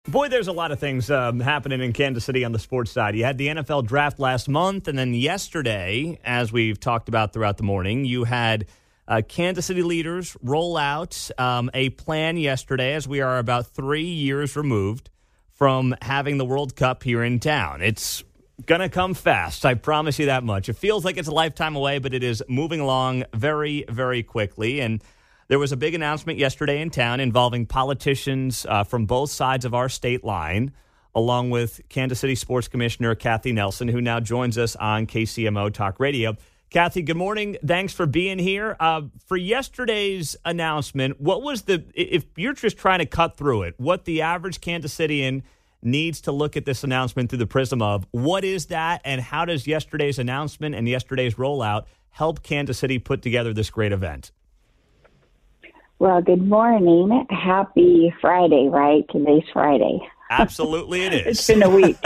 Boy, there's a lot of things happening in Kansas City on the sports side. You had the NFL draft last month, and then yesterday, as we've talked about throughout the morning, you had Kansas City leaders roll out a plan yesterday as we are about 3 years removed from having the World Cup here in town. It's going to come fast, I promise you that much. It feels like it's a lifetime away, but it is moving along very, very quickly, and there was a big announcement yesterday in town involving politicians from both sides of our state line, along with Kansas City Sports Commissioner Kathy Nelson, who now joins us on KCMO Talk Radio. Kathy, good morning. Thanks for being here. For yesterday's announcement, what was if you're just trying to cut through it, what the average Kansas Cityan needs to look at this announcement through the prism of, what is that, and how does yesterday's announcement and yesterday's rollout help Kansas City put together this great event? Well, good morning. Happy Friday, right? Today's Friday. Absolutely it is. It's been a week.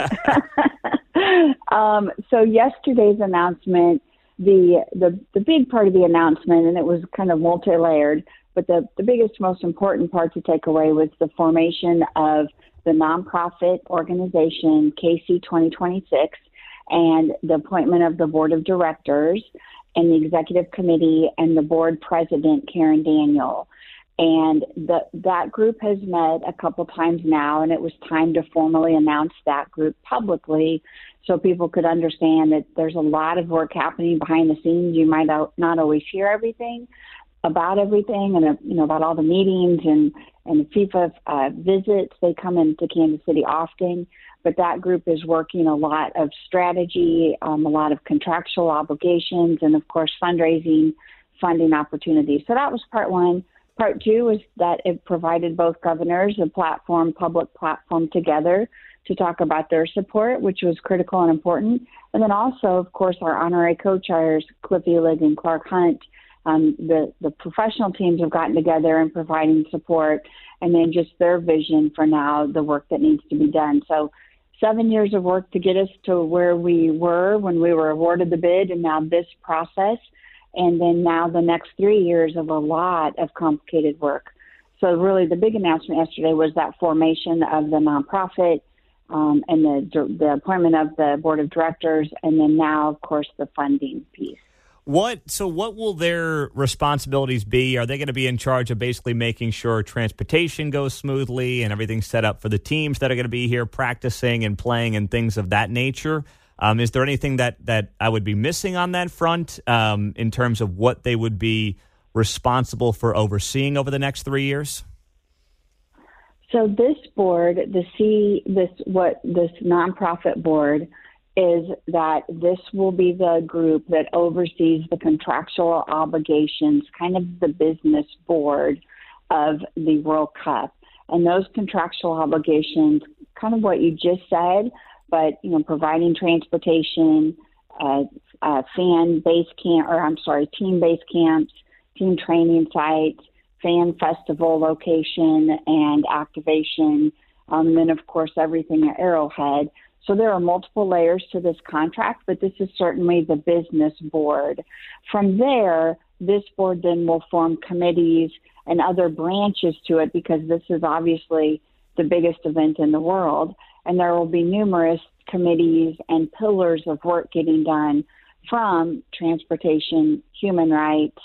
So yesterday's announcement, the big part of the announcement, and it was kind of multi-layered, but the biggest, most important part to take away was the formation of the nonprofit organization KC 2026 and the appointment of the board of directors and the executive committee and the board president, Karen Daniel. And that group has met a couple times now, and it was time to formally announce that group publicly so people could understand that there's a lot of work happening behind the scenes. You might not always hear everything and about all the meetings and the FIFA visits. They come into Kansas City often, but that group is working a lot of strategy, a lot of contractual obligations, and of course fundraising, funding opportunities. So that was part one. Part two is that it provided both governors a public platform together to talk about their support, which was critical and important. And then also, of course, our honorary co-chairs, Cliff Elig and Clark Hunt, the professional teams have gotten together and providing support, and then just their vision for now, the work that needs to be done. So 7 years of work to get us to where we were when we were awarded the bid, and now this process. And then now the next 3 years of a lot of complicated work. So really the big announcement yesterday was that formation of the nonprofit and the appointment of the board of directors, and then now, of course, the funding piece. What will their responsibilities be? Are they going to be in charge of basically making sure transportation goes smoothly and everything's set up for the teams that are going to be here practicing and playing and things of that nature? Is there anything that I would be missing on that front in terms of what they would be responsible for overseeing over the next 3 years? So this board, this nonprofit board, is that this will be the group that oversees the contractual obligations, kind of the business board of the World Cup. And those contractual obligations, kind of what you just said, but, providing transportation, team-based camps, team training sites, fan festival location and activation, and then, of course, everything at Arrowhead. So there are multiple layers to this contract, but this is certainly the business board. From there, this board then will form committees and other branches to it, because this is obviously the biggest event in the world. And there will be numerous committees and pillars of work getting done, from transportation, human rights,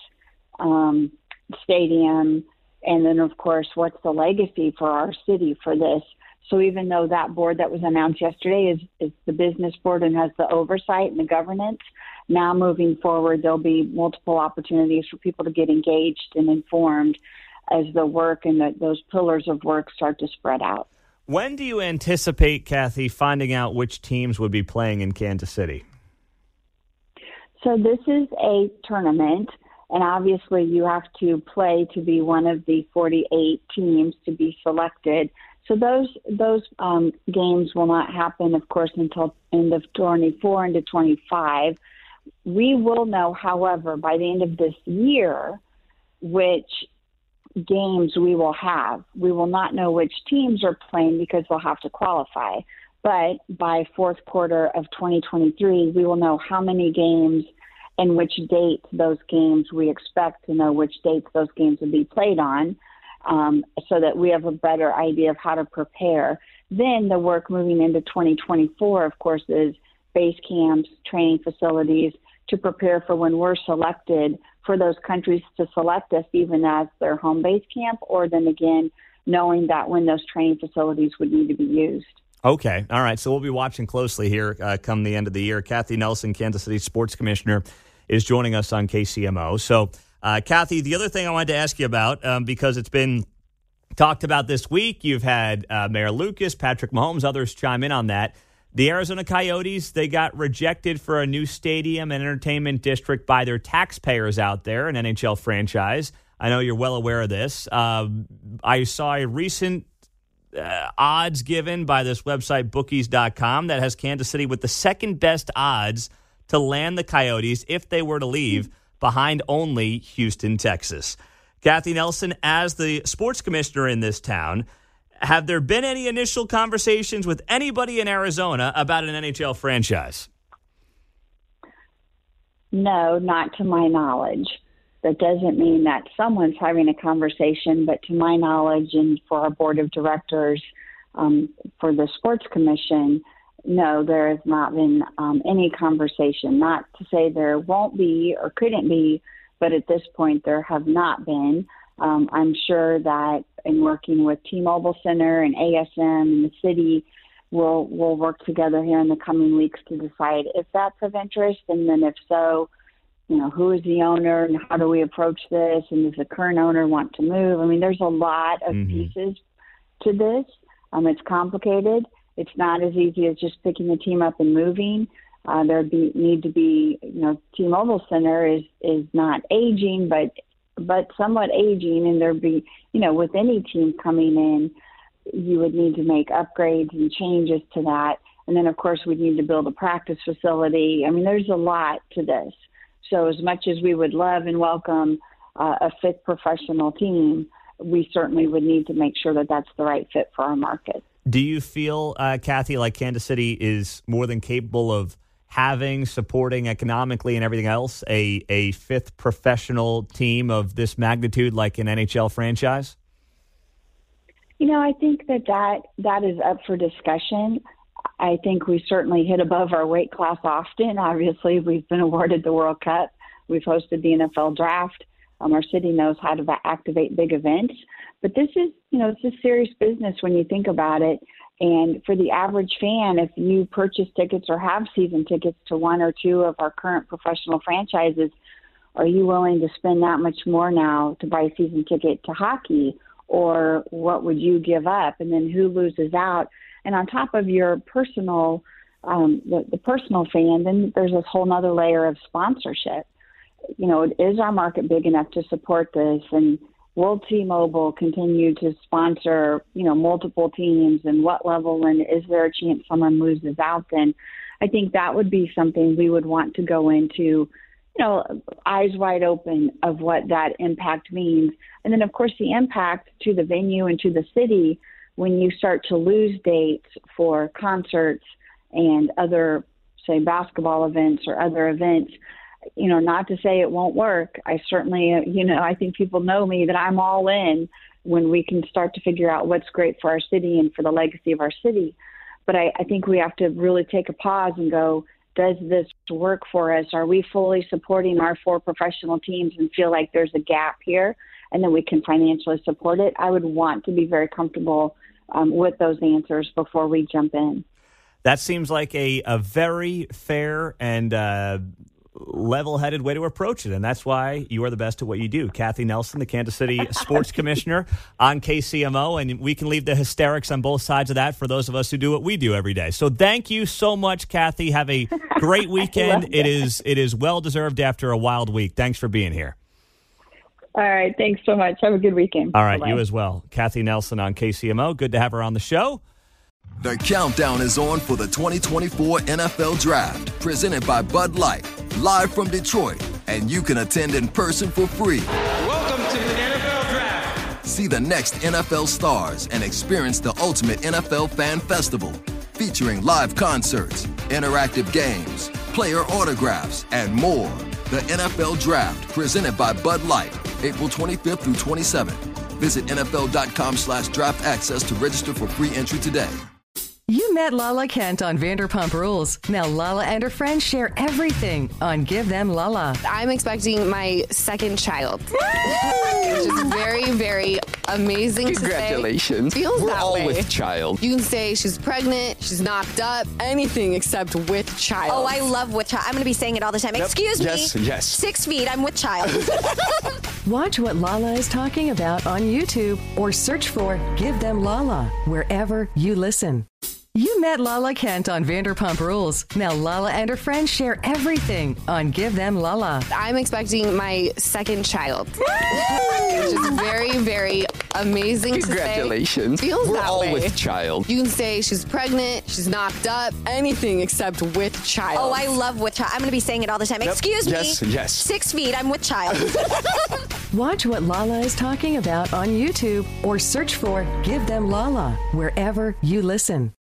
stadium, and then, of course, what's the legacy for our city for this. So even though that board that was announced yesterday is the business board and has the oversight and the governance, now moving forward, there'll be multiple opportunities for people to get engaged and informed as the work and those pillars of work start to spread out. When do you anticipate, Kathy, finding out which teams would be playing in Kansas City? So this is a tournament, and obviously you have to play to be one of the 48 teams to be selected. So those games will not happen, of course, until end of 24 into 25. We will know, however, by the end of this year, which games we will have. We will not know which teams are playing because they'll have to qualify. But by fourth quarter of 2023, we will know how many games and which dates those games we expect to know which dates those games will be played on, so that we have a better idea of how to prepare. Then the work moving into 2024, of course, is base camps, training facilities to prepare for when we're selected for those countries to select us even as their home base camp, or then again, knowing that when those training facilities would need to be used. Okay. All right. So we'll be watching closely here come the end of the year. Kathy Nelson, Kansas City Sports Commissioner, is joining us on KCMO. So, Kathy, the other thing I wanted to ask you about, because it's been talked about this week, you've had Mayor Lucas, Patrick Mahomes, others chime in on that. The Arizona Coyotes, they got rejected for a new stadium and entertainment district by their taxpayers out there, an NHL franchise. I know you're well aware of this. I saw a recent odds given by this website, bookies.com, that has Kansas City with the second best odds to land the Coyotes if they were to leave, behind only Houston, Texas. Kathy Nelson, as the sports commissioner in this town, have there been any initial conversations with anybody in Arizona about an NHL franchise? No, not to my knowledge. That doesn't mean that someone's having a conversation, but to my knowledge and for our board of directors, for the sports commission, no, there has not been any conversation. Not to say there won't be or couldn't be, but at this point there have not been. I'm sure that in working with T-Mobile Center and ASM and the city, we'll work together here in the coming weeks to decide if that's of interest, and then if so, who is the owner and how do we approach this, and does the current owner want to move? I mean, there's a lot of pieces to this. It's complicated. It's not as easy as just picking the team up and moving. Need to be, T-Mobile Center is not aging, but somewhat aging, and there'd be, with any team coming in, you would need to make upgrades and changes to that. And then, of course, we'd need to build a practice facility. I mean, there's a lot to this. So as much as we would love and welcome a fit professional team, we certainly would need to make sure that that's the right fit for our market. Do you feel, Kathy, like Kansas City is more than capable of having, supporting economically and everything else, a fifth professional team of this magnitude like an NHL franchise? I think that is up for discussion. I think we certainly hit above our weight class often. Obviously, we've been awarded the World Cup. We've hosted the NFL draft. Our city knows how to activate big events. But this is, it's a serious business when you think about it. And for the average fan, if you purchase tickets or have season tickets to one or two of our current professional franchises, are you willing to spend that much more now to buy a season ticket to hockey? Or what would you give up? And then who loses out? And on top of your personal, the personal fan, then there's this whole other layer of sponsorship. Is our market big enough to support this? And will T-Mobile continue to sponsor, multiple teams, and what level? And is there a chance someone loses out? Then I think that would be something we would want to go into, eyes wide open of what that impact means. And then, of course, the impact to the venue and to the city when you start to lose dates for concerts and other, say, basketball events or other events. Not to say it won't work. I certainly, I think people know me that I'm all in when we can start to figure out what's great for our city and for the legacy of our city. But I think we have to really take a pause and go, does this work for us? Are we fully supporting our 4 professional teams and feel like there's a gap here and then we can financially support it? I would want to be very comfortable with those answers before we jump in. That seems like a very fair and level-headed way to approach it, and that's why you are the best at what you do. Kathy Nelson, the Kansas City Sports Commissioner on KCMO, and we can leave the hysterics on both sides of that for those of us who do what we do every day. So thank you so much, Kathy. Have a great weekend. It is well-deserved after a wild week. Thanks for being here. All right. Thanks so much. Have a good weekend. All right. Bye-bye. You as well. Kathy Nelson on KCMO. Good to have her on the show. The countdown is on for the 2024 NFL Draft, presented by Bud Light, live from Detroit, and you can attend in person for free. Welcome to the NFL Draft. See the next NFL stars and experience the ultimate NFL fan festival, featuring live concerts, interactive games, player autographs, and more. The NFL Draft, presented by Bud Light, April 25th through 27th. Visit NFL.com/draft access to register for free entry today. You met Lala Kent on Vanderpump Rules. Now Lala and her friends share everything on Give Them Lala. I'm expecting my second child, which is very, very amazing to say. Congratulations. Feels We're that all way. with child. You can say she's pregnant, she's knocked up, anything except with child. Oh, I love with child. I'm going to be saying it all the time. Excuse Yes, me. yes. 6 feet. I'm with child. Watch what Lala is talking about on YouTube or search for Give Them Lala wherever you listen. You met Lala Kent on Vanderpump Rules. Now Lala and her friends share everything on Give Them Lala. I'm expecting my second child, which is very, very amazing to say. Congratulations. Feels We're that all way. with child. You can say she's pregnant, she's knocked up, anything except with child. Oh, I love with child. I'm going to be saying it all the time. Excuse me. Yes, yes. 6 feet. I'm with child. Watch what Lala is talking about on YouTube or search for Give Them Lala wherever you listen.